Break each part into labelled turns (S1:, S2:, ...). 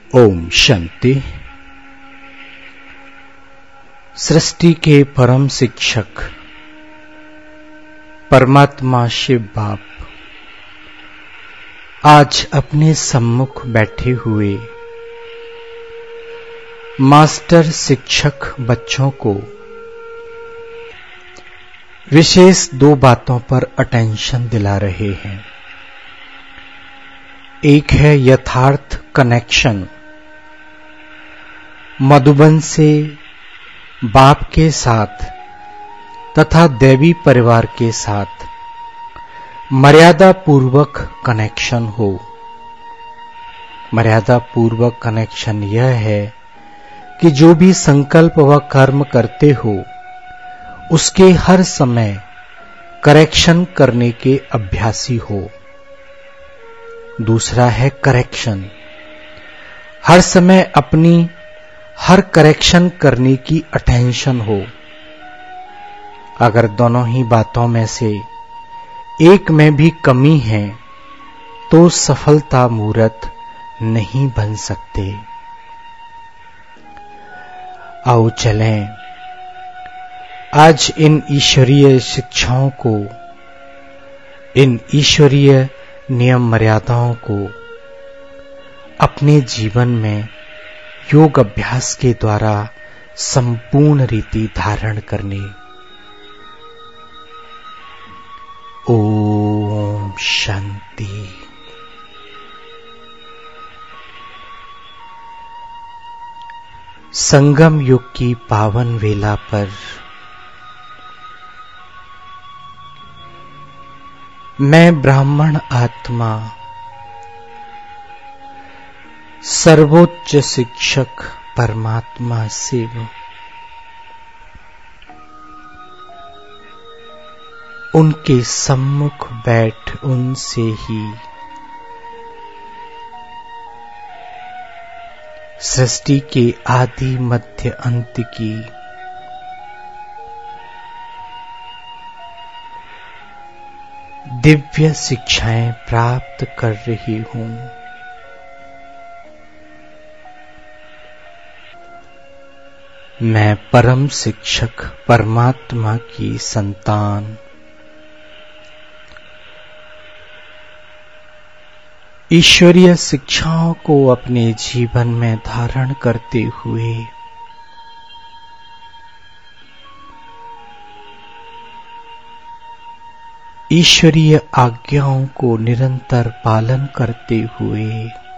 S1: ओम शांति। सृष्टि के परम शिक्षक परमात्मा शिव बाप आज अपने सम्मुख बैठे हुए मास्टर शिक्षक बच्चों को विशेष दो बातों पर अटेंशन दिला रहे हैं। एक है यथार्थ कनेक्शन मधुबन से बाप के साथ तथा दैवी परिवार के साथ मर्यादा पूर्वक कनेक्शन हो। मर्यादा पूर्वक कनेक्शन यह है कि जो भी संकल्प व कर्म करते हो उसके हर समय करेक्शन करने के अभ्यासी हो। दूसरा है करेक्शन, हर समय अपनी हर करेक्शन करने की अटेंशन हो। अगर दोनों ही बातों में से एक में भी कमी है तो सफलता मूर्त नहीं बन सकते। आओ चलें आज इन ईश्वरीय शिक्षाओं को, इन ईश्वरीय नियम मर्यादाओं को अपने जीवन में योग अभ्यास के द्वारा संपूर्ण रीति धारण करने। ओम शांति। संगम युग की पावन वेला पर मैं ब्राह्मण आत्मा सर्वोच्च शिक्षक परमात्मा शिव उनके सम्मुख बैठ उनसे ही सृष्टि के आदि मध्य अंत की दिव्य शिक्षाएं प्राप्त कर रही हूं। मैं परम शिक्षक परमात्मा की संतान ईश्वरीय शिक्षाओं को अपने जीवन में धारण करते हुए ईश्वरीय आज्ञाओं को निरंतर पालन करते हुए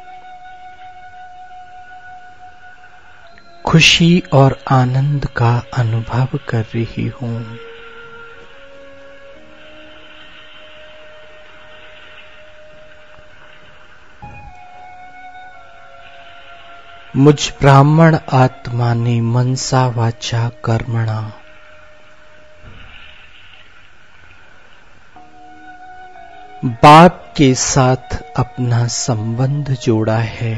S1: खुशी और आनंद का अनुभव कर रही हूं। मुझ ब्राह्मण आत्मा ने मनसा वाचा कर्मणा बाप के साथ अपना संबंध जोड़ा है।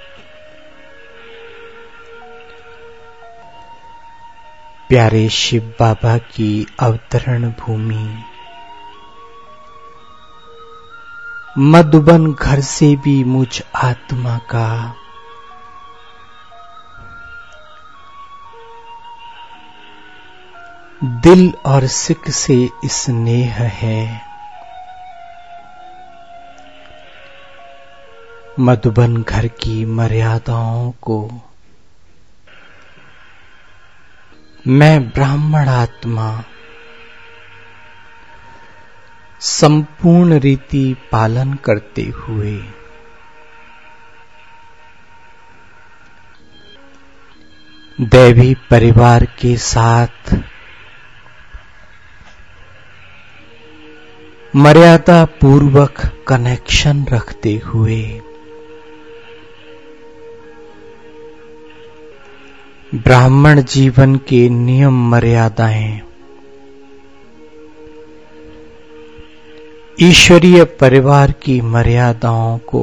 S1: प्यारे शिव बाबा की अवतरण भूमि मधुबन घर से भी मुझ आत्मा का दिल और सिक से स्नेह है। मधुबन घर की मर्यादाओं को मैं ब्राह्मण आत्मा संपूर्ण रीति पालन करते हुए दैवी परिवार के साथ मर्यादा पूर्वक कनेक्शन रखते हुए ब्राह्मण जीवन के नियम मर्यादाएं ईश्वरीय परिवार की मर्यादाओं को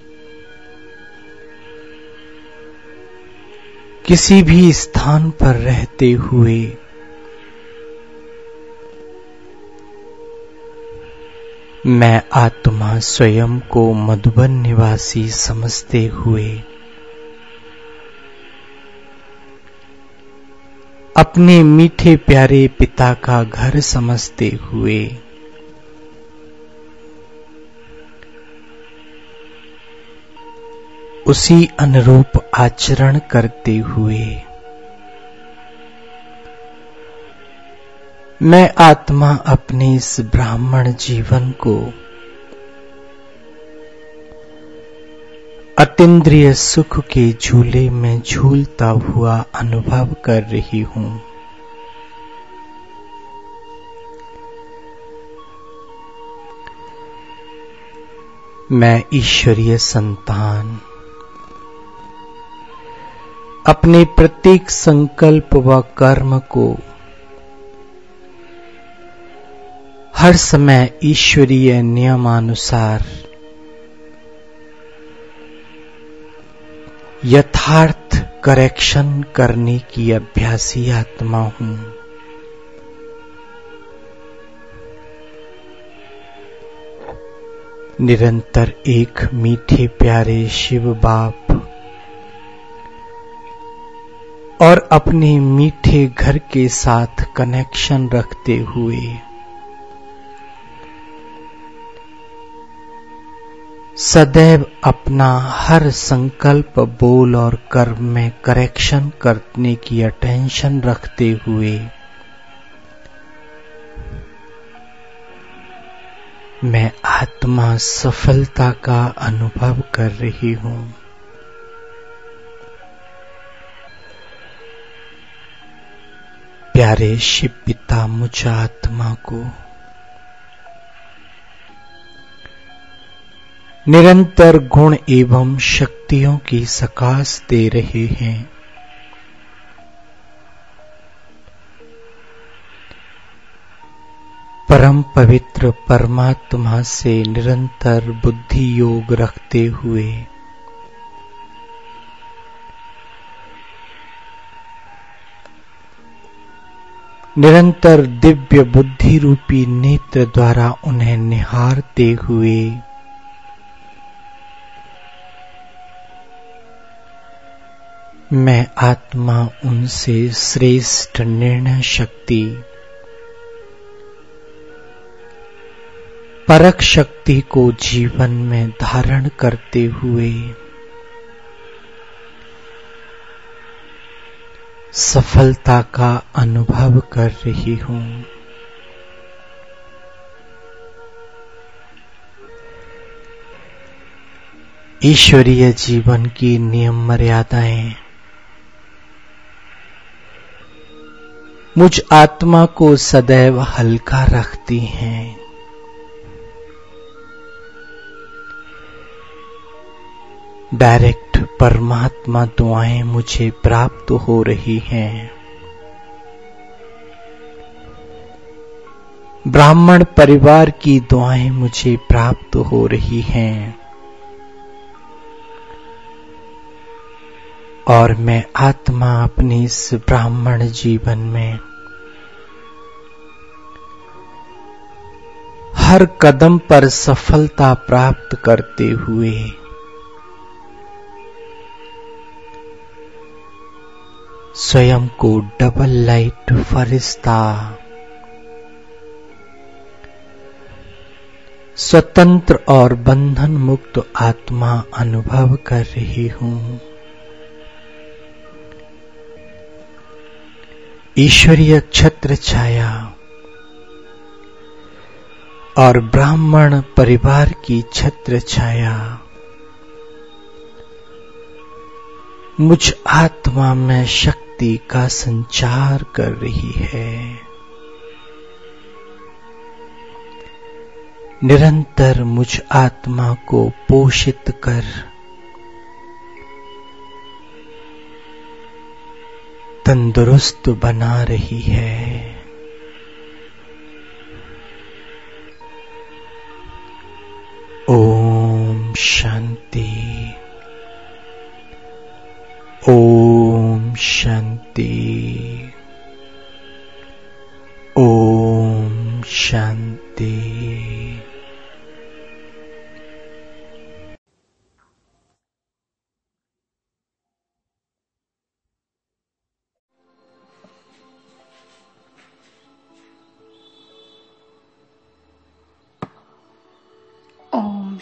S1: किसी भी स्थान पर रहते हुए मैं आत्मा स्वयं को मधुबन निवासी समझते हुए अपने मीठे प्यारे पिता का घर समझते हुए उसी अनुरूप आचरण करते हुए मैं आत्मा अपने इस ब्राह्मण जीवन को अतीन्द्रिय सुख के झूले में झूलता हुआ अनुभव कर रही हूं। मैं ईश्वरीय संतान अपने प्रत्येक संकल्प व कर्म को हर समय ईश्वरीय नियमानुसार यथार्थ करेक्शन करने की अभ्यासी आत्मा हूं। निरंतर एक मीठे प्यारे शिव बाप और अपने मीठे घर के साथ कनेक्शन रखते हुए सदैव अपना हर संकल्प बोल और कर्म में करेक्शन करने की अटेंशन रखते हुए मैं आत्मा सफलता का अनुभव कर रही हूं। प्यारे शिव पिता मुझ आत्मा को निरंतर गुण एवं शक्तियों की सकाश दे रहे हैं। परम पवित्र परमात्मा से निरंतर बुद्धि योग रखते हुए निरंतर दिव्य बुद्धि रूपी नेत्र द्वारा उन्हें निहारते हुए मैं आत्मा उनसे श्रेष्ठ निर्णय शक्ति परख शक्ति को जीवन में धारण करते हुए सफलता का अनुभव कर रही हूं। ईश्वरीय जीवन की नियम मर्यादाएं मुझ आत्मा को सदैव हल्का रखती हैं। डायरेक्ट परमात्मा दुआएं मुझे प्राप्त हो रही हैं। ब्राह्मण परिवार की दुआएं मुझे प्राप्त हो रही हैं और मैं आत्मा अपने इस ब्राह्मण जीवन में हर कदम पर सफलता प्राप्त करते हुए स्वयं को डबल लाइट फरिश्ता स्वतंत्र और बंधन मुक्त आत्मा अनुभव कर रही हूं। ईश्वरीय छत्र छाया और ब्राह्मण परिवार की छत्र छाया मुझ आत्मा में शक्ति का संचार कर रही है। निरंतर मुझ आत्मा को पोषित कर तंदुरुस्त बना रही है। ओम शांति, ओम शांति, ओम शांति।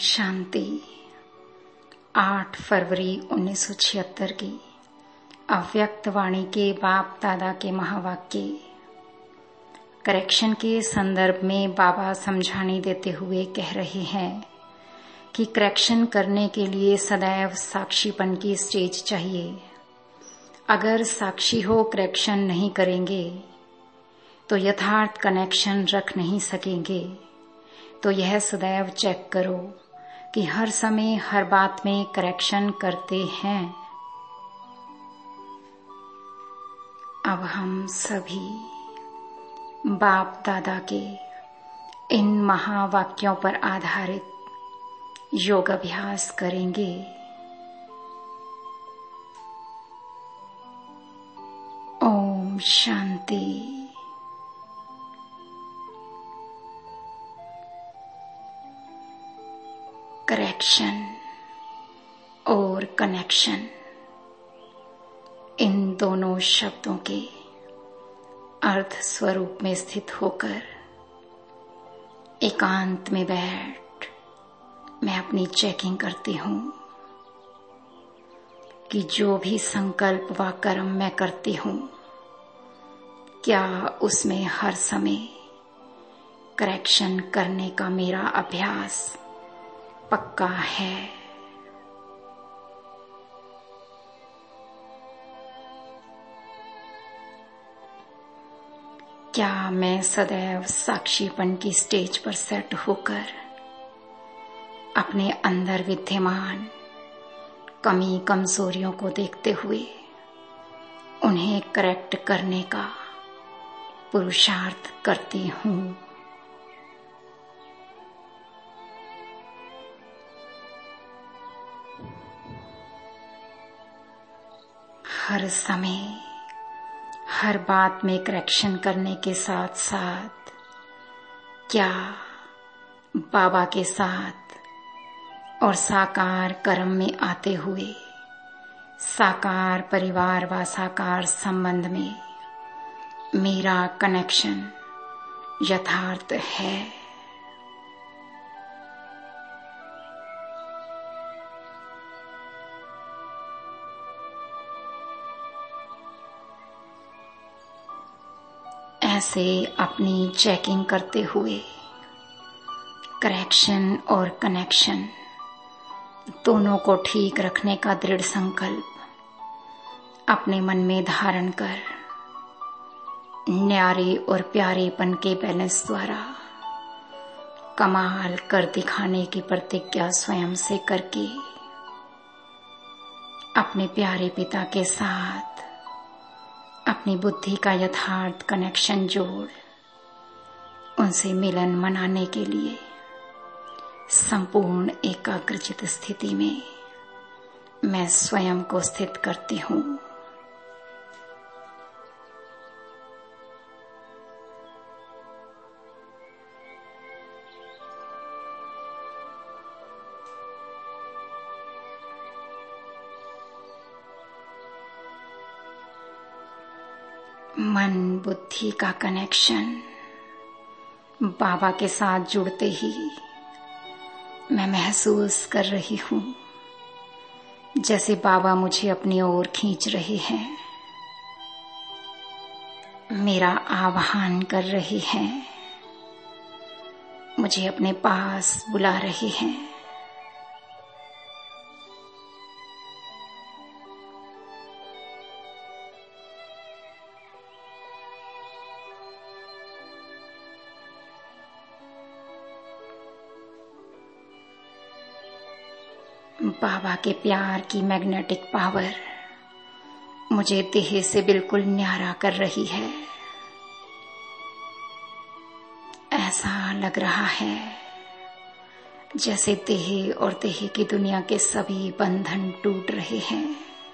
S2: शांति। 8 फरवरी 1976 की अव्यक्त वाणी के बाप दादा के महावाक्य। करेक्शन के संदर्भ में बाबा समझाने देते हुए कह रहे हैं कि करेक्शन करने के लिए सदैव साक्षीपन की स्टेज चाहिए। अगर साक्षी हो करेक्शन नहीं करेंगे तो यथार्थ कनेक्शन रख नहीं सकेंगे। तो यह सदैव चेक करो कि हर समय हर बात में करेक्शन करते हैं। अब हम सभी बाप दादा के इन महावाक्यों पर आधारित योग अभ्यास करेंगे। ओम शांति। करेक्शन और कनेक्शन, इन दोनों शब्दों के अर्थ स्वरूप में स्थित होकर एकांत में बैठ मैं अपनी चेकिंग करती हूँ कि जो भी संकल्प व कर्म मैं करती हूँ, क्या उसमें हर समय करेक्शन करने का मेरा अभ्यास पक्का है। क्या मैं सदैव साक्षीपन की स्टेज पर सेट होकर अपने अंदर विद्यमान कमी कमजोरियों को देखते हुए उन्हें करेक्ट करने का पुरुषार्थ करती हूँ। हर समय हर बात में करेक्शन करने के साथ साथ क्या बाबा के साथ और साकार कर्म में आते हुए साकार परिवार व साकार संबंध में मेरा कनेक्शन यथार्थ है। ऐसे अपनी चेकिंग करते हुए करेक्शन और कनेक्शन दोनों को ठीक रखने का दृढ़ संकल्प अपने मन में धारण कर न्यारे और प्यारेपन के बैलेंस द्वारा कमाल कर दिखाने की प्रतिज्ञा स्वयं से करके अपने प्यारे पिता के साथ अपनी बुद्धि का यथार्थ कनेक्शन जोड़ उनसे मिलन मनाने के लिए संपूर्ण एकाग्रचित स्थिति में मैं स्वयं को स्थित करती हूँ। मन बुद्धि का कनेक्शन बाबा के साथ जुड़ते ही मैं महसूस कर रही हूँ जैसे बाबा मुझे अपनी ओर खींच रहे हैं, मेरा आह्वान कर रहे हैं, मुझे अपने पास बुला रहे हैं। बाबा के प्यार की मैग्नेटिक पावर मुझे देह से बिल्कुल न्यारा कर रही है। ऐसा लग रहा है जैसे देह और देह की दुनिया के सभी बंधन टूट रहे हैं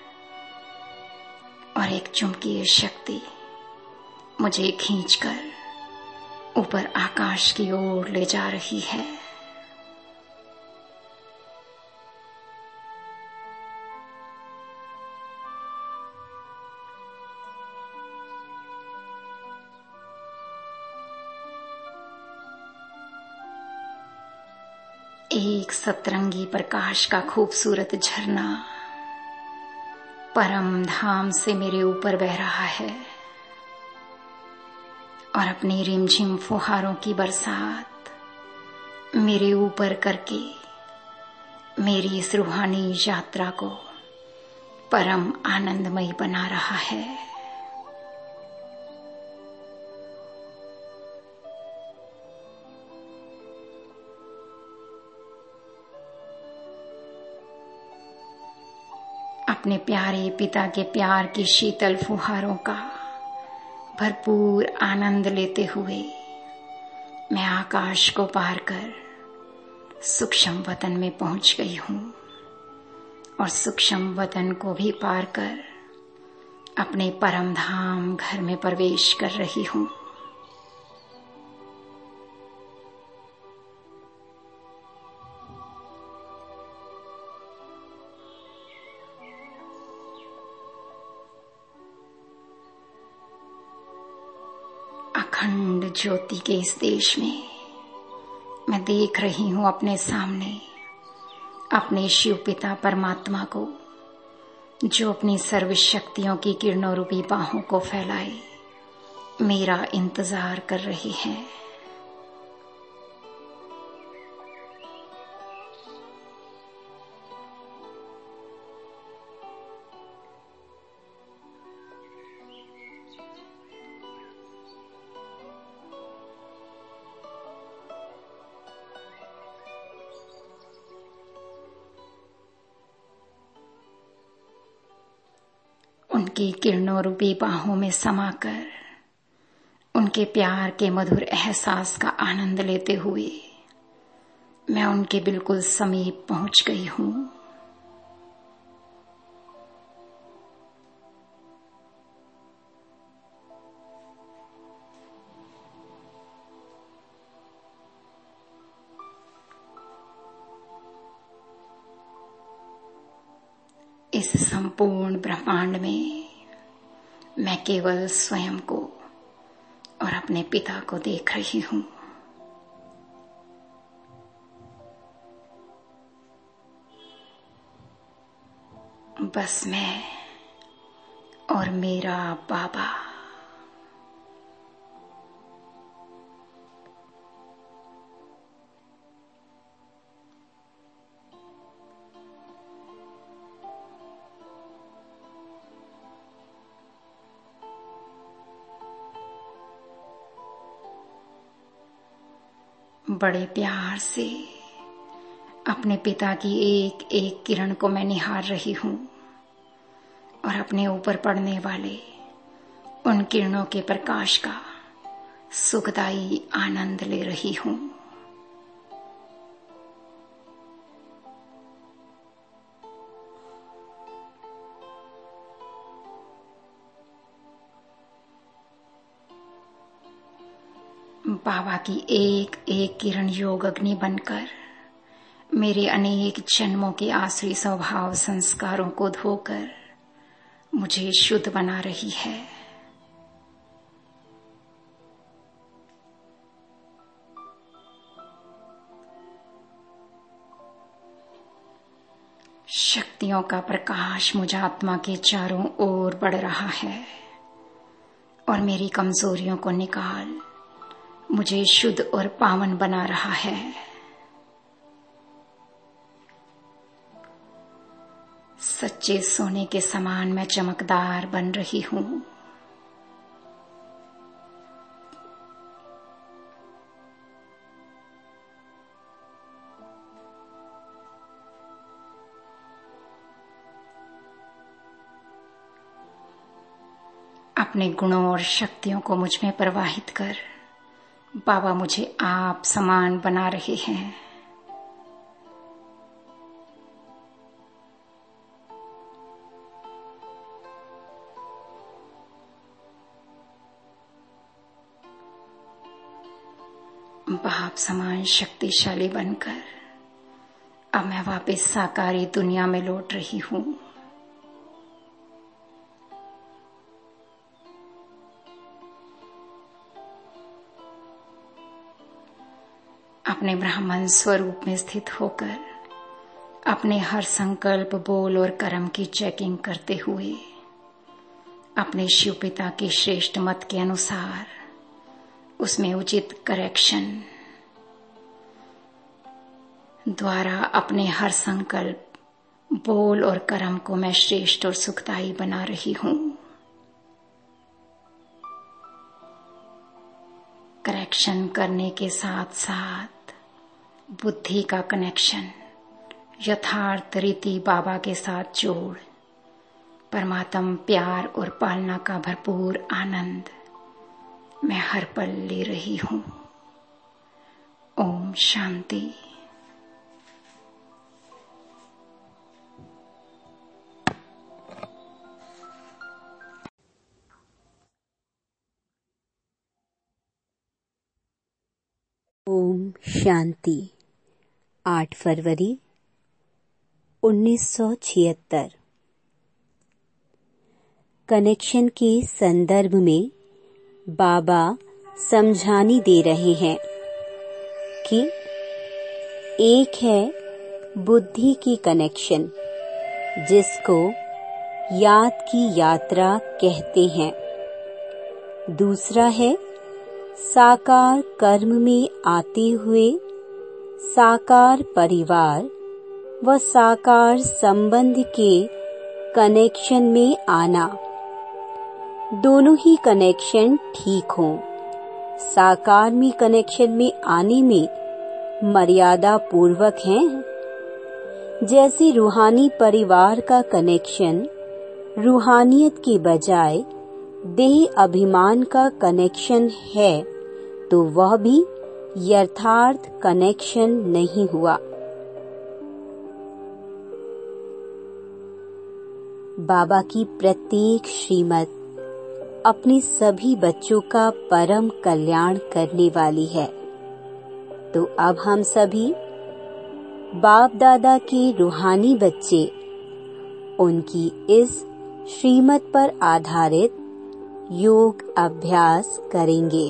S2: और एक चुंबकीय शक्ति मुझे खींचकर ऊपर आकाश की ओर ले जा रही है। एक सतरंगी प्रकाश का खूबसूरत झरना परम धाम से मेरे ऊपर बह रहा है और अपनी रिमझिम फुहारों की बरसात मेरे ऊपर करके मेरी इस रूहानी यात्रा को परम आनंदमयी बना रहा है। अपने प्यारे पिता के प्यार की शीतल फुहारों का भरपूर आनंद लेते हुए मैं आकाश को पार कर सूक्ष्म वतन में पहुंच गई हूं और सूक्ष्म वतन को भी पार कर अपने परम धाम घर में प्रवेश कर रही हूं। अखंड ज्योति के इस देश में मैं देख रही हूं अपने सामने अपने शिव पिता परमात्मा को, जो अपनी सर्व शक्तियों की किरणों रूपी बाहों को फैलाए मेरा इंतजार कर रहे हैं। उनकी किरणों रूपी बाहों में समाकर उनके प्यार के मधुर एहसास का आनंद लेते हुए मैं उनके बिल्कुल समीप पहुंच गई हूं। इस संपूर्ण ब्रह्मांड में मैं केवल स्वयं को और अपने पिता को देख रही हूं। बस मैं और मेरा बाबा। बड़े प्यार से अपने पिता की एक एक किरण को मैं निहार रही हूं और अपने ऊपर पड़ने वाले उन किरणों के प्रकाश का सुखदायी आनंद ले रही हूं। बाबा की एक एक किरण योग अग्नि बनकर मेरे अनेक जन्मों के आसुरी स्वभाव संस्कारों को धोकर मुझे शुद्ध बना रही है। शक्तियों का प्रकाश मुझ आत्मा के चारों ओर बढ़ रहा है और मेरी कमजोरियों को निकाल मुझे शुद्ध और पावन बना रहा है। सच्चे सोने के समान मैं चमकदार बन रही हूं। अपने गुणों और शक्तियों को मुझ में प्रवाहित कर बाबा मुझे आप समान बना रहे हैं। बाप समान शक्तिशाली बनकर अब मैं वापस साकारी दुनिया में लौट रही हूं। अपने ब्राह्मण स्वरूप में स्थित होकर अपने हर संकल्प, बोल और कर्म की चेकिंग करते हुए अपने शिव पिता के श्रेष्ठ मत के अनुसार उसमें उचित करेक्शन द्वारा अपने हर संकल्प, बोल और कर्म को मैं श्रेष्ठ और सुखदायी बना रही हूं। करेक्शन करने के साथ साथ बुद्धि का कनेक्शन यथार्थ रीति बाबा के साथ जोड़ परमात्म प्यार और पालना का भरपूर आनंद मैं हर पल ले रही हूं। ओम शांति।
S3: ओम शांति। 8 फरवरी 1976। कनेक्शन के संदर्भ में बाबा समझानी दे रहे हैं कि एक है बुद्धि की कनेक्शन, जिसको याद की यात्रा कहते हैं। दूसरा है साकार कर्म में आते हुए साकार परिवार व साकार संबंध के कनेक्शन में आना। दोनों ही कनेक्शन ठीक हों। साकार में कनेक्शन में आने में मर्यादा पूर्वक हैं। जैसे रूहानी परिवार का कनेक्शन रूहानियत के बजाय देह अभिमान का कनेक्शन है, तो वह भी यथार्थ कनेक्शन नहीं हुआ। बाबा की प्रत्येक श्रीमत अपने सभी बच्चों का परम कल्याण करने वाली है। तो अब हम सभी बाप दादा के रूहानी बच्चे उनकी इस श्रीमत पर आधारित योग अभ्यास करेंगे।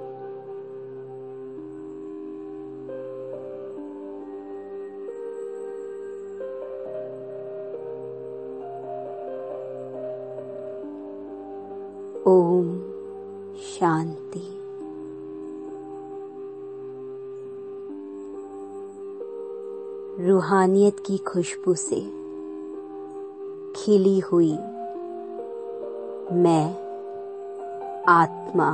S3: ओम शांति। रूहानियत की खुशबू से खिली हुई मैं आत्मा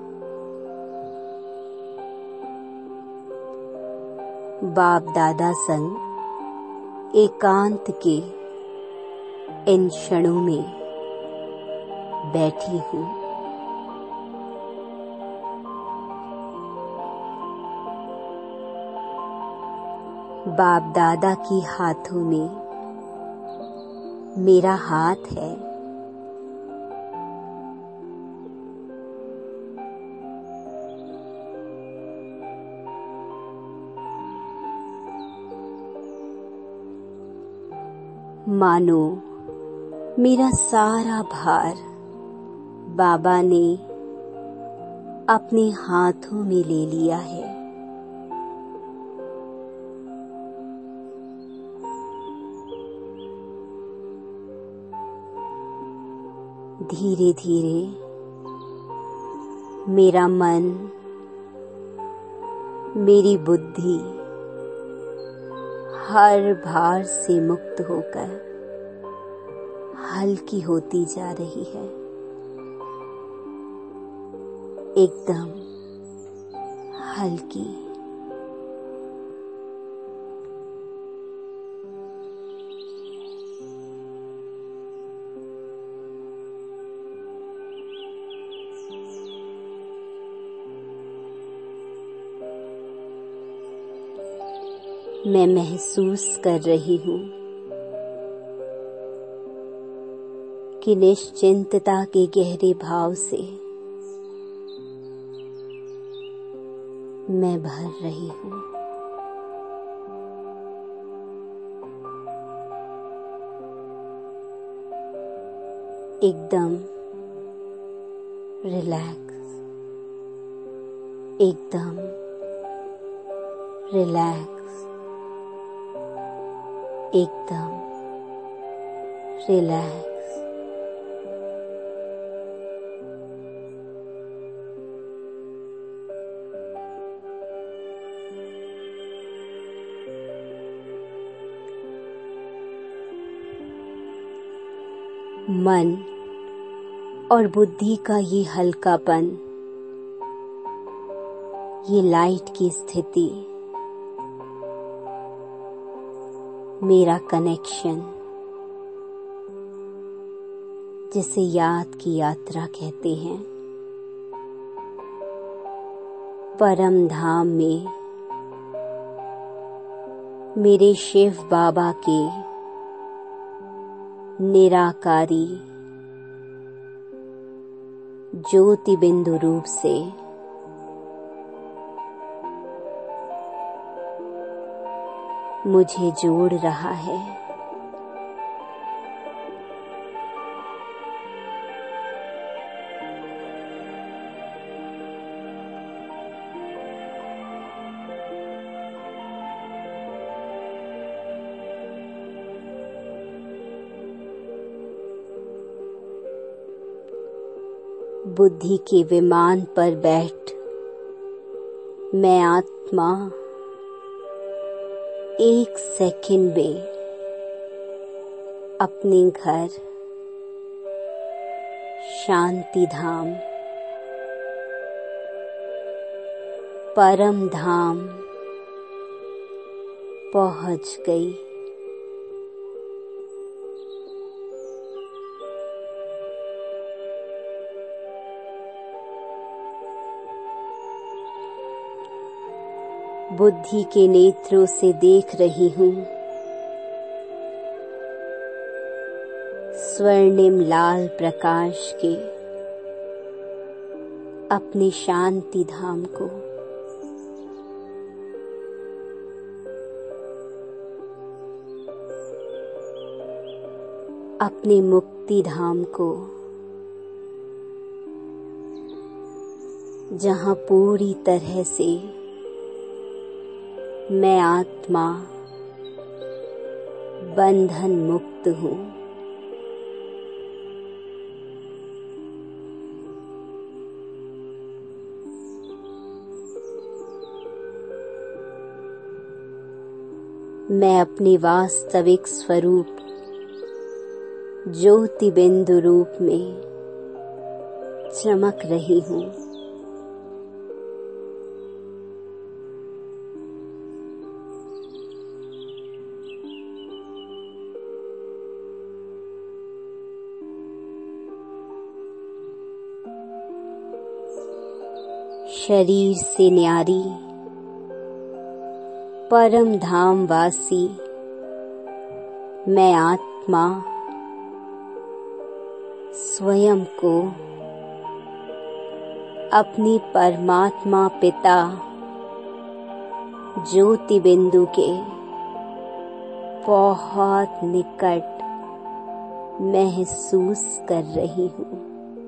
S3: बाप दादा संग एकांत के इन क्षणों में बैठी हूँ। बाप दादा के हाथों में मेरा हाथ है। मानो मेरा सारा भार बाबा ने अपने हाथों में ले लिया है। धीरे धीरे मेरा मन, मेरी बुद्धि हर भार से मुक्त होकर हल्की होती जा रही है। एकदम हल्की। मैं महसूस कर रही हूँ कि निश्चिंतता के गहरे भाव से मैं भर रही हूँ। एकदम रिलैक्स, एकदम रिलैक्स, एकदम रिलैक्स। मन और बुद्धि का ये हल्कापन, ये लाइट की स्थिति, मेरा कनेक्शन, जिसे याद की यात्रा कहते हैं, परम धाम में मेरे शिव बाबा के निराकारी ज्योति बिंदु रूप से मुझे जोड़ रहा है। बुद्धि के विमान पर बैठ मैं आत्मा एक सेकंड में अपने घर शांति धाम, परम धाम पहुंच गई। बुद्धि के नेत्रों से देख रही हूँ स्वर्णिम लाल प्रकाश के अपने शांति धाम को। अपने मुक्ति धाम को, जहाँ पूरी तरह से मैं आत्मा बंधन मुक्त हूँ। मैं अपने वास्तविक स्वरूप ज्योति बिंदु रूप में चमक रही हूँ। शरीर से न्यारी परम धाम वासी मैं आत्मा स्वयं को अपनी परमात्मा पिता ज्योति बिंदु के बहुत निकट महसूस कर रही हूँ।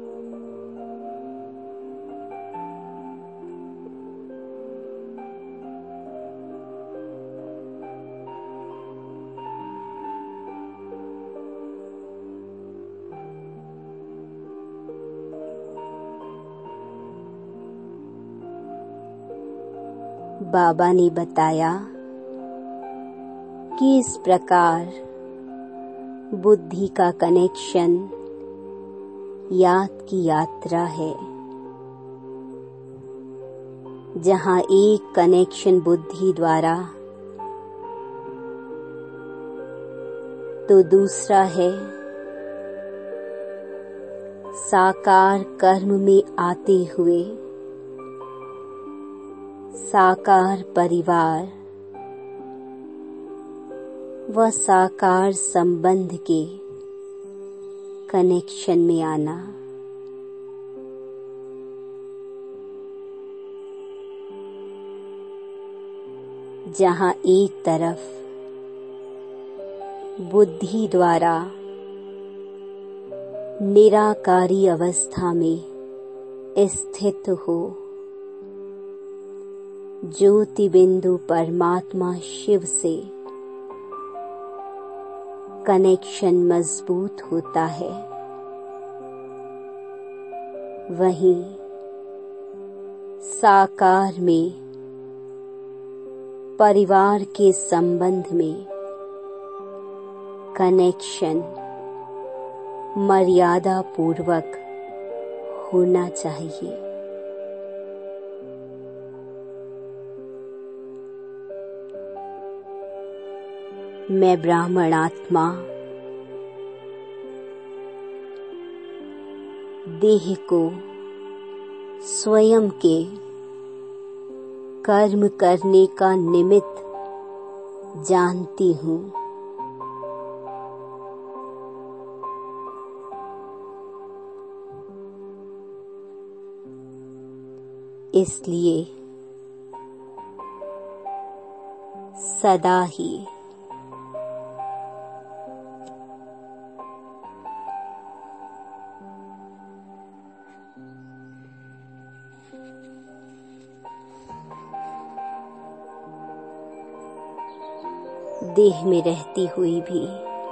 S3: बाबा ने बताया कि इस प्रकार बुद्धि का कनेक्शन याद की यात्रा है, जहाँ एक कनेक्शन बुद्धि द्वारा तो दूसरा है साकार कर्म में आते हुए साकार परिवार व साकार संबंध के कनेक्शन में आना। जहाँ एक तरफ बुद्धि द्वारा निराकारी अवस्था में स्थित हो ज्योति बिंदु परमात्मा शिव से कनेक्शन मजबूत होता है, वहीं साकार में परिवार के संबंध में कनेक्शन मर्यादा पूर्वक होना चाहिए। मैं ब्राह्मण आत्मा देह को स्वयं के कर्म करने का निमित्त जानती हूँ। इसलिए सदा ही देह में रहती हुई भी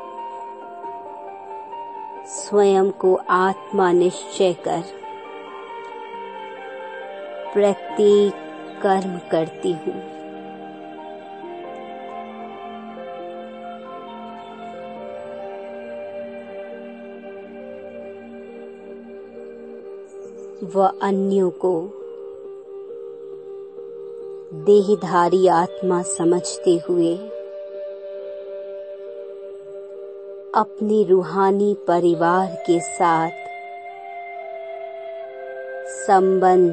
S3: स्वयं को आत्मा निश्चय कर प्रत्येक कर्म करती हूँ। वह अन्यों को देहधारी आत्मा समझते हुए अपने रूहानी परिवार के साथ संबंध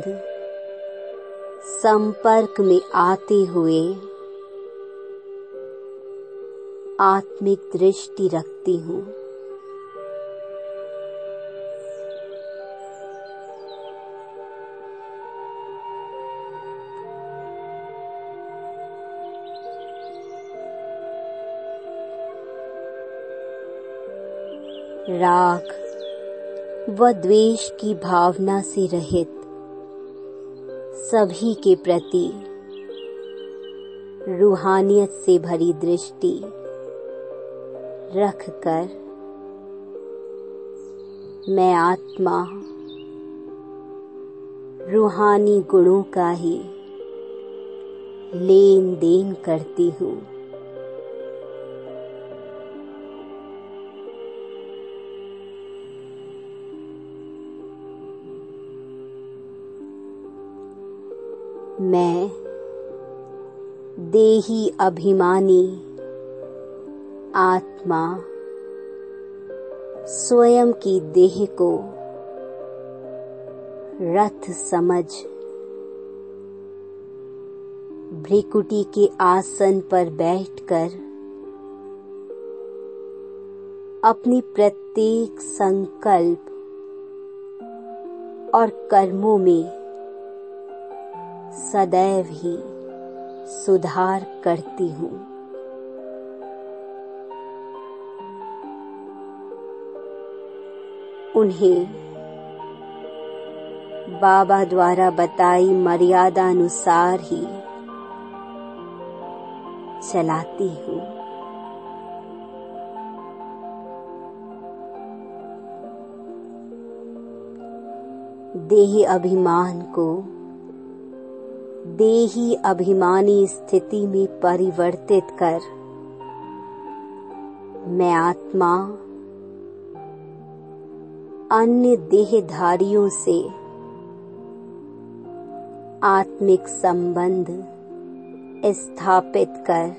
S3: संपर्क में आते हुए आत्मिक दृष्टि रखती हूँ। राग व द्वेष की भावना से रहित सभी के प्रति रूहानियत से भरी दृष्टि रखकर मैं आत्मा रूहानी गुणों का ही लेन देन करती हूँ। मैं देही अभिमानी आत्मा स्वयं की देह को रथ समझ भ्रिकुटी के आसन पर बैठकर अपनी प्रत्येक संकल्प और कर्मों में सदैव ही सुधार करती हूँ। उन्हें बाबा द्वारा बताई मर्यादा अनुसार ही चलाती हूँ। देही अभिमान को देही अभिमानी स्थिति में परिवर्तित कर मैं आत्मा अन्य देहधारियों से आत्मिक संबंध स्थापित कर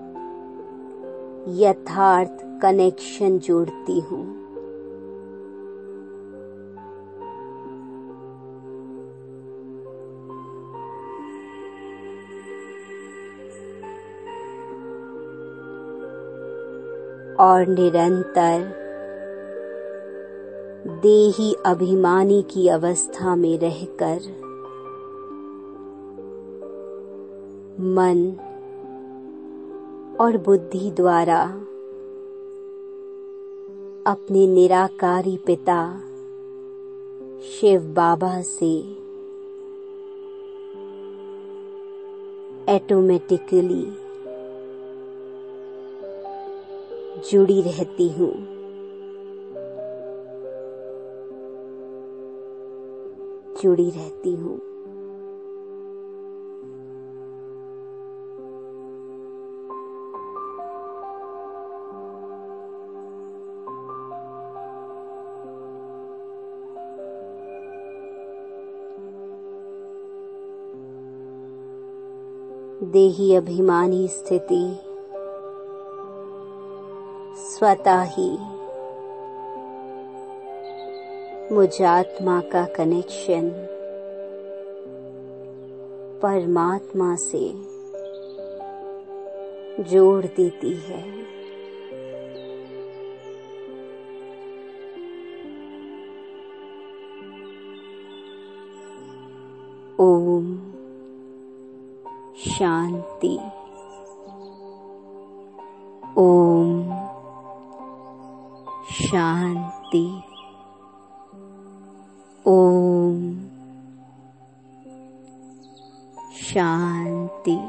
S3: यथार्थ कनेक्शन जोड़ती हूँ। और निरंतर देही अभिमानी की अवस्था में रहकर मन और बुद्धि द्वारा अपने निराकारी पिता शिव बाबा से ऑटोमेटिकली जुड़ी रहती हूँ। जुड़ी रहती हूँ। देही अभिमानी स्थिति स्वतः ही मुझ आत्मा का कनेक्शन परमात्मा से जोड़ देती है। ओम शांति। ओम शांति। ओम शांति।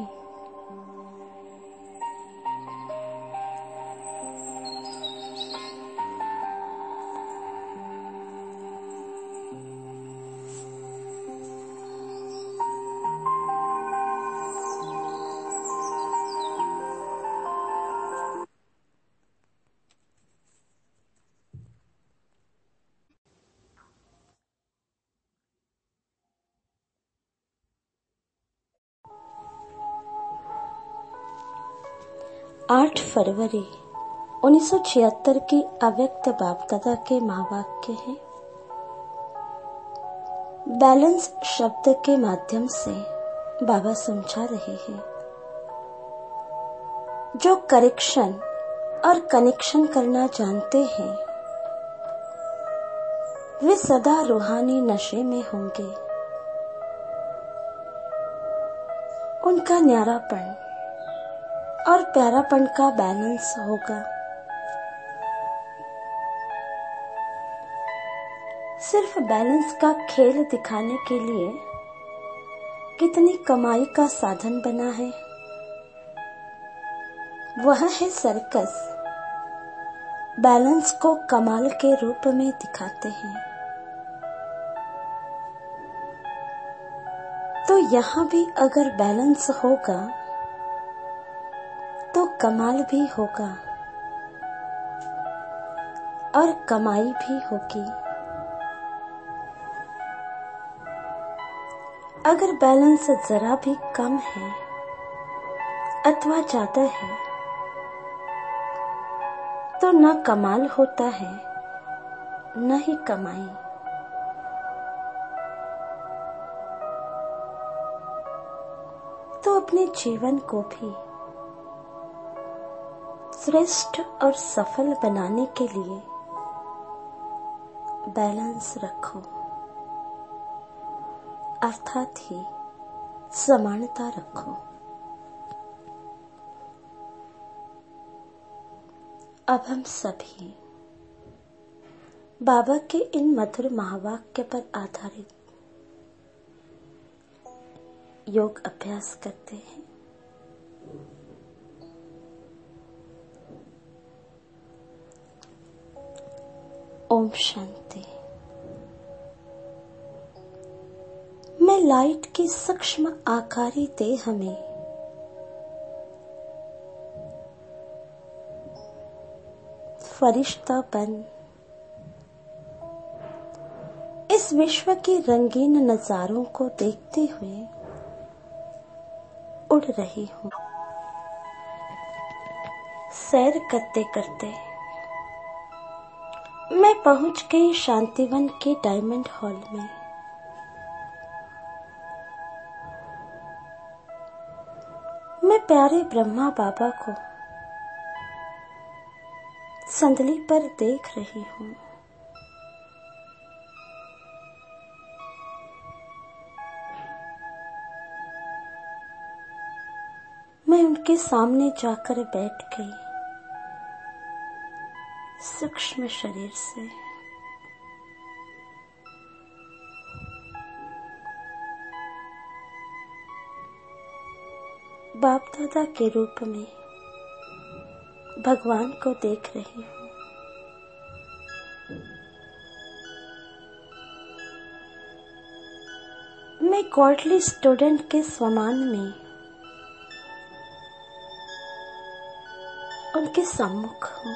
S4: आठ फरवरी 1976 की अव्यक्त बापदादा के महावाक्य हैं। बैलेंस शब्द के माध्यम से बाबा समझा रहे हैं, जो करेक्शन और कनेक्शन करना जानते हैं वे सदा रूहानी नशे में होंगे। उनका न्यारापन और प्यारापन का बैलेंस होगा। सिर्फ बैलेंस का खेल दिखाने के लिए कितनी कमाई का साधन बना है। वह है सर्कस। बैलेंस को कमाल के रूप में दिखाते हैं। तो यहाँ भी अगर बैलेंस होगा तो कमाल भी होगा और कमाई भी होगी। अगर बैलेंस जरा भी कम है अथवा ज्यादा है तो न कमाल होता है न ही कमाई। तो अपने जीवन को भी श्रेष्ठ और सफल बनाने के लिए बैलेंस रखो, अर्थात ही समानता रखो। अब हम सभी बाबा के इन मधुर महावाक्य पर आधारित योग अभ्यास करते हैं। ओम शांति। मैं लाइट की सूक्ष्म आकारी देह में फरिश्ता बन इस विश्व के रंगीन नजारों को देखते हुए उड़ रही हूँ। सैर करते करते मैं पहुंच गई शांतिवन के डायमंड हॉल में। मैं प्यारे ब्रह्मा बाबा को संदली पर देख रही हूँ। मैं उनके सामने जाकर बैठ गई। सूक्ष्म शरीर से बाप दादा के रूप में भगवान को देख रही हूँ। मैं गॉडली स्टूडेंट के समान में उनके सम्मुख हूँ।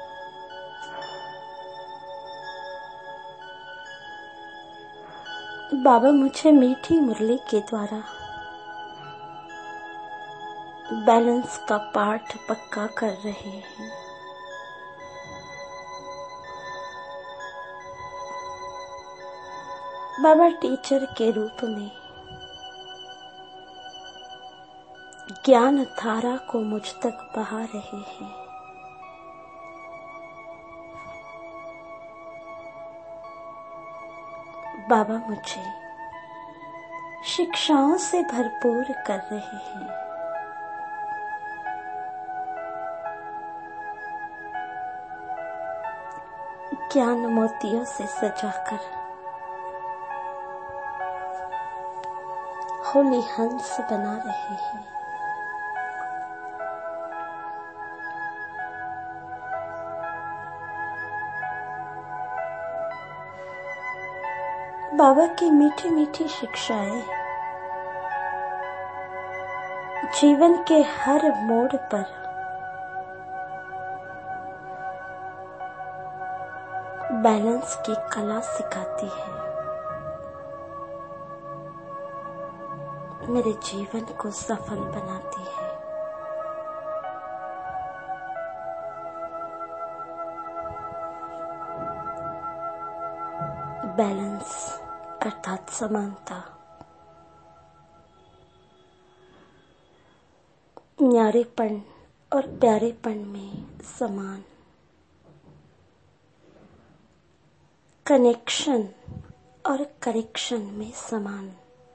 S4: बाबा मुझे मीठी मुरली के द्वारा बैलेंस का पाठ पक्का कर रहे हैं। बाबा टीचर के रूप में ज्ञान धारा को मुझ तक बहा रहे हैं। बाबा मुझे शिक्षाओं से भरपूर कर रहे हैं। ज्ञान मोतियों से सजाकर होली हंस बना रहे हैं। बाबा की मीठी मीठी शिक्षाएं जीवन के हर मोड़ पर बैलेंस की कला सिखाती है। मेरे जीवन को सफल बनाती है। बैलेंस अर्थात समानता, न्यारेपन और प्यारेपन में समान, कनेक्शन और करेक्शन में समान,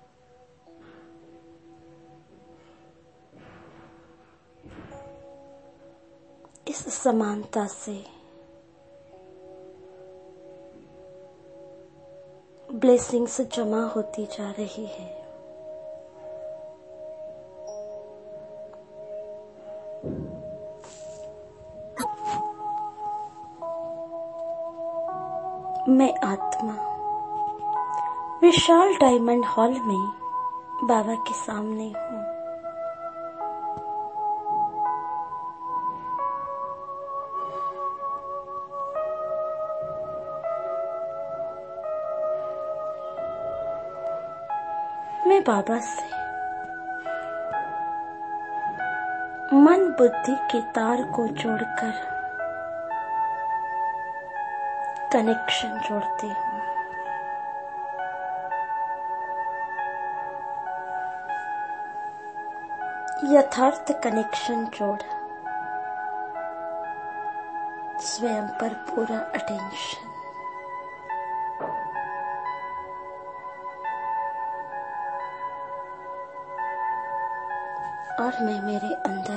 S4: इस समानता से ब्लेसिंग्स जमा होती जा रही है। मैं आत्मा विशाल डायमंड हॉल में बाबा के सामने हूँ। मैं बाबा से मन बुद्धि के तार को जोड़कर कनेक्शन जोड़ती हूँ। यथार्थ कनेक्शन जोड़ स्वयं पर पूरा अटेंशन। और मैं मेरे अंदर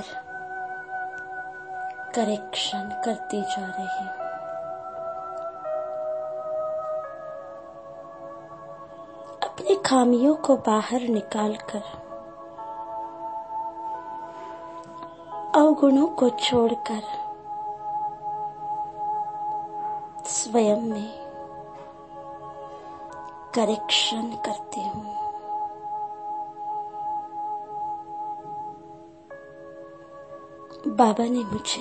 S4: करेक्शन करती जा रही हूँ। अपनी खामियों को बाहर निकालकर अवगुणों को छोड़कर स्वयं में करेक्शन करती हूँ। बाबा ने मुझे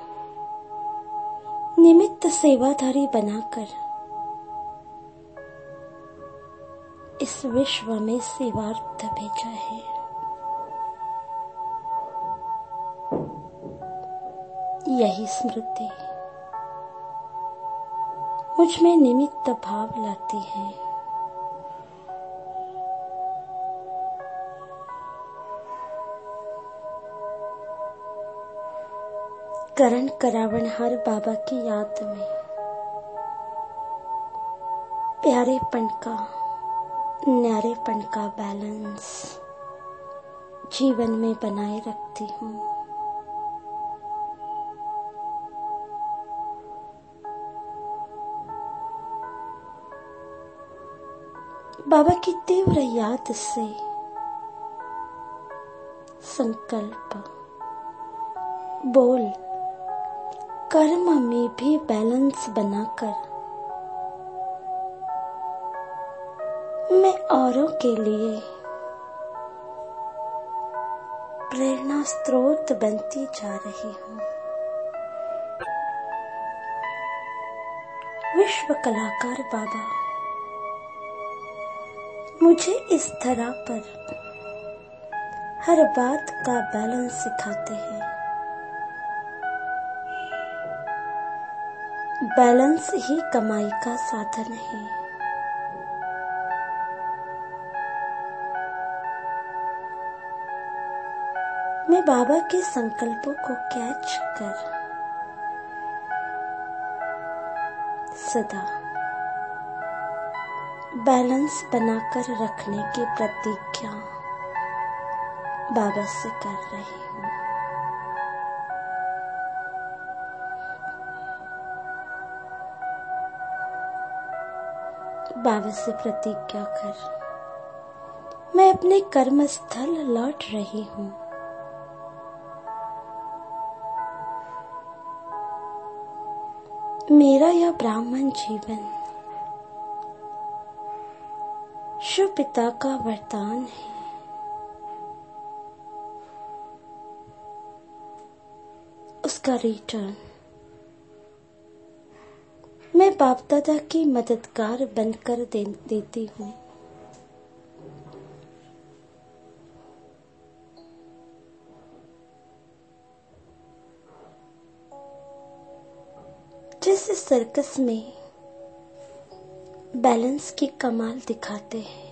S4: निमित्त सेवाधारी बनाकर इस विश्व में सेवार्थ भेजा है। यही स्मृति मुझ में निमित्त भाव लाती है। करण करावनहार बाबा की याद में प्यारेपन का, न्यारेपन का बैलेंस जीवन में बनाए रखती हूँ। बाबा की तीव्र याद से संकल्प बोल कर्म में भी बैलेंस बनाकर मैं औरों के लिए प्रेरणा स्रोत बनती जा रही हूँ। विश्व कलाकार बाबा मुझे इस तरह पर हर बात का बैलेंस सिखाते हैं। बैलेंस ही कमाई का साधन है। मैं बाबा के संकल्पों को कैच कर सदा बैलेंस बनाकर रखने की प्रतिज्ञा बाबा से कर रही हूँ। बाबा से प्रतिज्ञा कर मैं अपने कर्म स्थल लौट रही हूँ। मेरा यह ब्राह्मण जीवन शिव पिता का वरदान है। उसका रिटर्न मैं बाप दादा की मददगार बनकर देती हूँ। जैसे सर्कस में बैलेंस की कमाल दिखाते हैं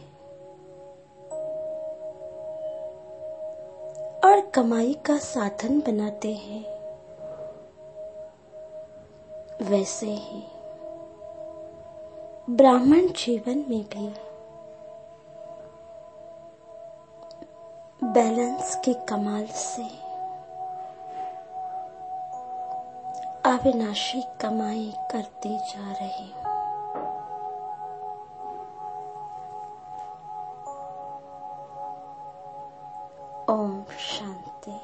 S4: और कमाई का साधन बनाते हैं, वैसे ही ब्राह्मण जीवन में भी बैलेंस की कमाल से अविनाशी कमाई करती जा रही हूँ। ओम शांति।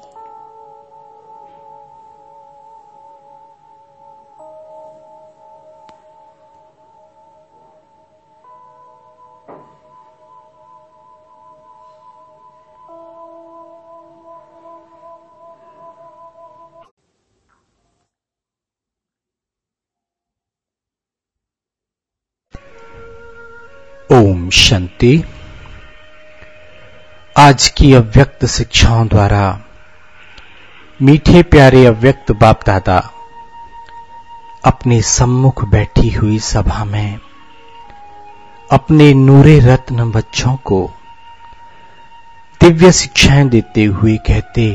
S1: ओम शांति। आज की अव्यक्त शिक्षाओं द्वारा मीठे प्यारे अव्यक्त बाप दादा अपने सम्मुख बैठी हुई सभा में अपने नूरे रत्न बच्चों को दिव्य शिक्षाएं देते हुए कहते,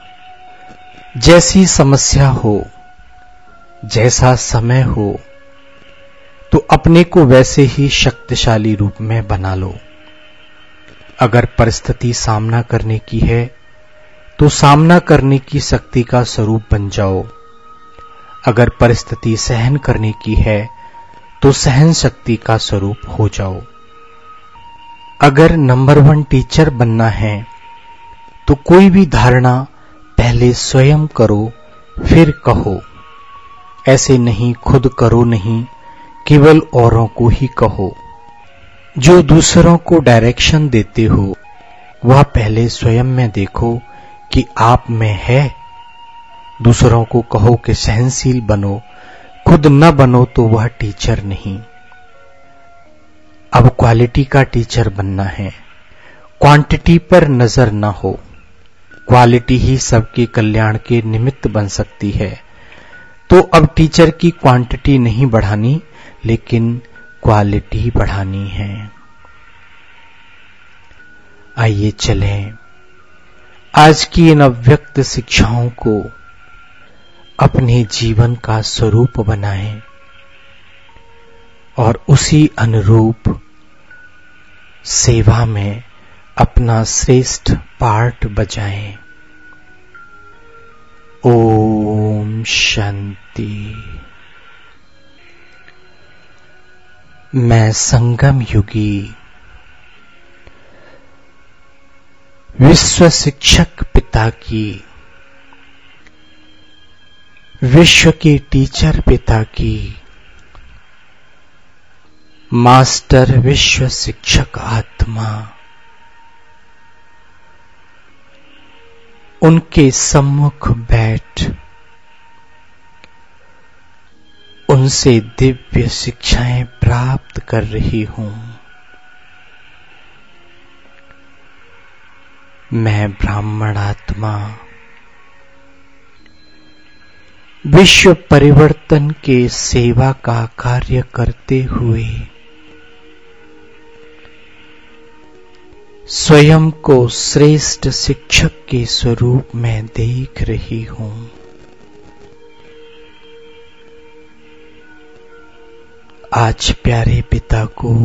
S1: जैसी समस्या हो, जैसा समय हो, तो अपने को वैसे ही शक्तिशाली रूप में बना लो। अगर परिस्थिति सामना करने की है तो सामना करने की शक्ति का स्वरूप बन जाओ। अगर परिस्थिति सहन करने की है तो सहन शक्ति का स्वरूप हो जाओ। अगर नंबर 1 टीचर बनना है तो कोई भी धारणा पहले स्वयं करो फिर कहो। ऐसे नहीं, खुद करो नहीं, केवल औरों को ही कहो। जो दूसरों को डायरेक्शन देते हो वह पहले स्वयं में देखो कि आप में है। दूसरों को कहो कि सहनशील बनो, खुद न बनो तो वह टीचर नहीं। अब क्वालिटी का टीचर बनना है, क्वांटिटी पर नजर न हो। क्वालिटी ही सबके कल्याण के निमित्त बन सकती है। तो अब टीचर की क्वांटिटी नहीं बढ़ानी, लेकिन क्वालिटी बढ़ानी है। आइए चलें, आज की इन अव्यक्त शिक्षाओं को अपने जीवन का स्वरूप बनाएं और उसी अनुरूप सेवा में अपना श्रेष्ठ पार्ट बजाएं। ओम शांति। मैं संगम युगी विश्व शिक्षक पिता पिता की, विश्व के टीचर पिता की, मास्टर विश्व शिक्षक आत्मा, उनके सम्मुख बैठ उनसे दिव्य शिक्षाएं प्राप्त कर रही हूं। मैं ब्राह्मण आत्मा विश्व परिवर्तन के सेवा का कार्य करते हुए स्वयं को श्रेष्ठ शिक्षक के स्वरूप में देख रही हूं। आज प्यारे पिता को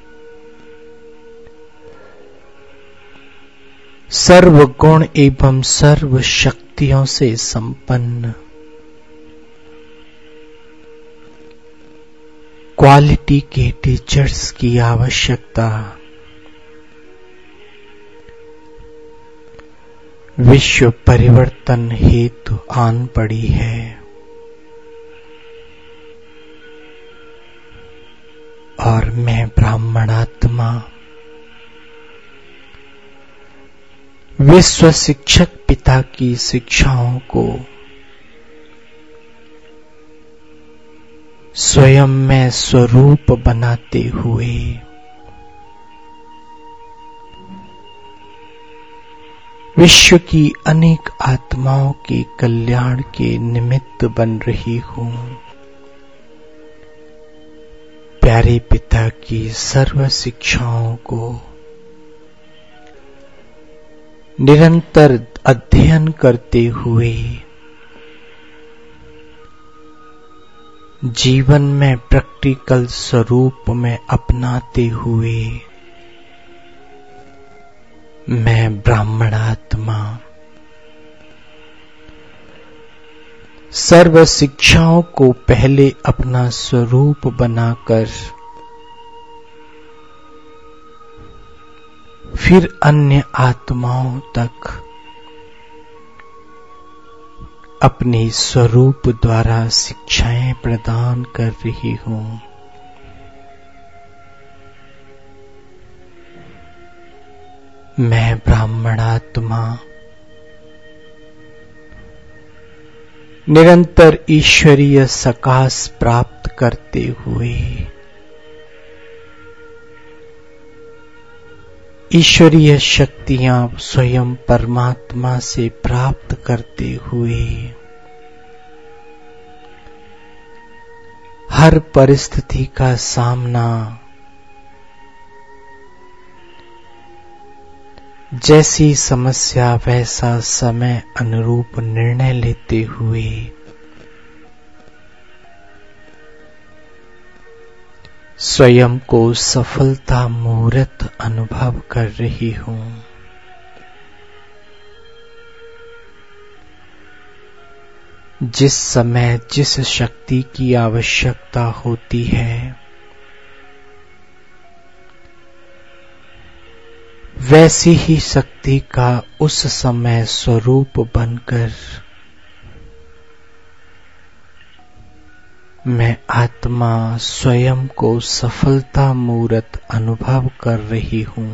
S1: सर्व गुण एवं सर्व शक्तियों से संपन्न क्वालिटी के टीचर्स की आवश्यकता विश्व परिवर्तन हेतु आन पड़ी है। और मैं ब्राह्मण आत्मा विश्व शिक्षक पिता की शिक्षाओं को स्वयं में स्वरूप बनाते हुए विश्व की अनेक आत्माओं के कल्याण के निमित्त बन रही हूं। प्यारे पिता की सर्व शिक्षाओं को निरंतर अध्ययन करते हुए जीवन में प्रैक्टिकल स्वरूप में अपनाते हुए मैं ब्राह्मण आत्मा सर्व शिक्षाओं को पहले अपना स्वरूप बनाकर फिर अन्य आत्माओं तक अपने स्वरूप द्वारा शिक्षाएं प्रदान कर रही हूं। मैं ब्राह्मण आत्मा निरंतर ईश्वरीय सकाश प्राप्त करते हुए ईश्वरीय शक्तियां स्वयं परमात्मा से प्राप्त करते हुए हर परिस्थिति का सामना जैसी समस्या वैसा समय अनुरूप निर्णय लेते हुए स्वयं को सफलता मुहूर्त अनुभव कर रही हूं। जिस समय जिस शक्ति की आवश्यकता होती है वैसी ही शक्ति का उस समय स्वरूप बनकर मैं आत्मा स्वयं को सफलता मूर्त अनुभव कर रही हूं।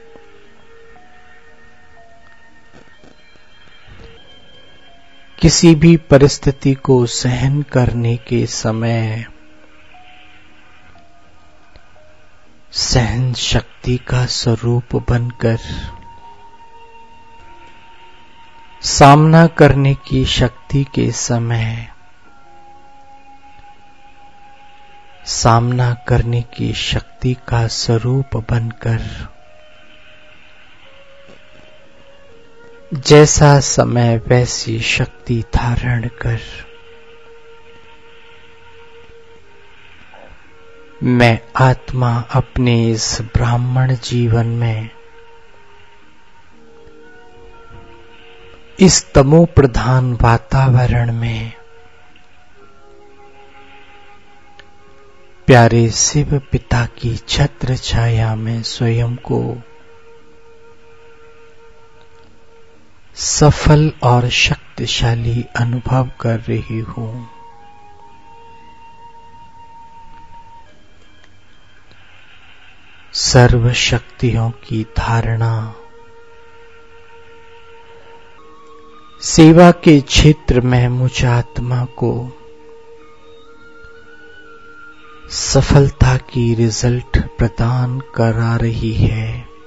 S1: किसी भी परिस्थिति को सहन करने के समय सहन शक्ति का स्वरूप बनकर सामना करने की शक्ति के समय सामना करने की शक्ति का स्वरूप बनकर जैसा समय वैसी शक्ति धारण कर मैं आत्मा अपने इस ब्राह्मण जीवन में इस तमो प्रधान वातावरण में प्यारे शिव पिता की छत्र छाया में स्वयं को सफल और शक्तिशाली अनुभव कर रही हूं। सर्व शक्तियों की धारणा सेवा के क्षेत्र में मुझ आत्मा को सफलता की रिजल्ट प्रदान करा रही है।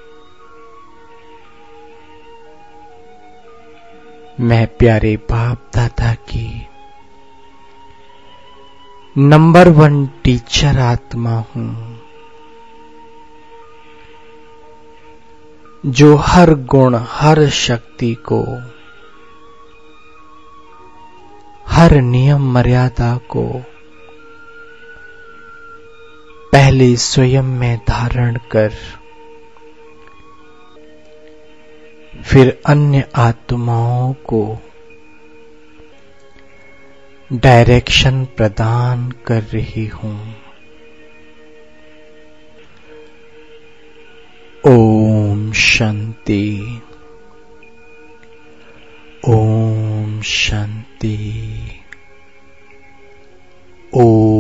S1: मैं प्यारे बाप दादा की नंबर 1 टीचर आत्मा हूं, जो हर गुण, हर शक्ति को, हर नियम मर्यादा को पहले स्वयं में धारण कर फिर अन्य आत्माओं को डायरेक्शन प्रदान कर रही हूं। ओम शांति, ओम शांति, ओम